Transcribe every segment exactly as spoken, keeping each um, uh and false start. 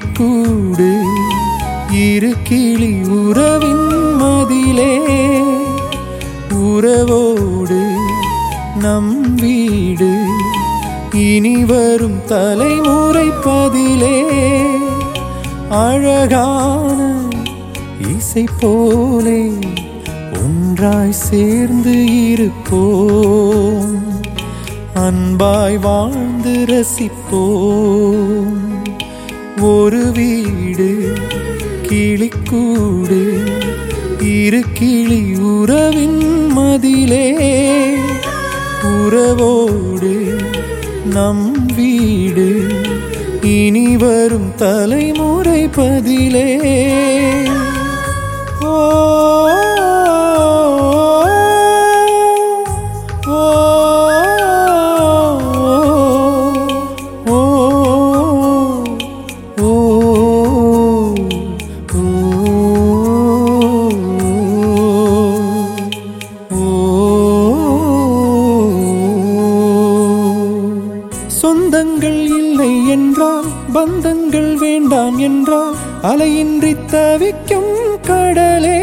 கிளிக்கூடு இரு கிளி உறவின் மதிலே உறவோடு நம் வீடு இனி வரும் தலைமுறை பதிலே அழகான இசை போலே ஒன்றாய் சேர்ந்து இருப்போம் அன்பாய் வாழ்ந்து ரசிப்போம் ஒரு வீடு கிளிக்கூடு இரு கிளி உறவின் மதிலே உறவோடு நம் வீடு இனி வரும் தலைமுறை பதிலே ஓ சொந்தங்கள் இல்லை என்றால் பந்தங்கள் வேண்டாம் என்றால் அலையின்றி தவிக்கும் கடலே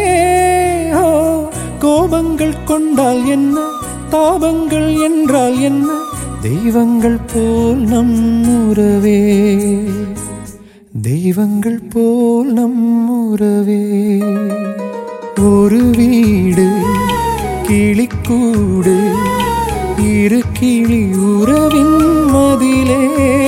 கோபங்கள் கொண்டால் என்ன தாபங்கள் என்றால் என்ன தெய்வங்கள் போல் நம் உறவே தெய்வங்கள் போல் நம் உறவே ஒரு வீடு கிளிக்கூடு இரு கிளி உறவின் மதிலே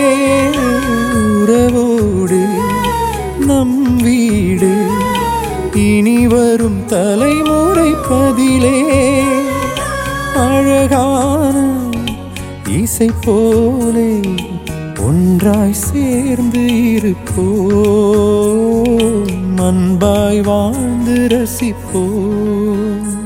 உறவோடு நம் வீடு இனி வரும் தலைமுறை பதிலே அழகான இசை போலே ஒன்றாய் சேர்ந்து இருப்போம் அன்பாய் வாழ்ந்து ரசிப்போம்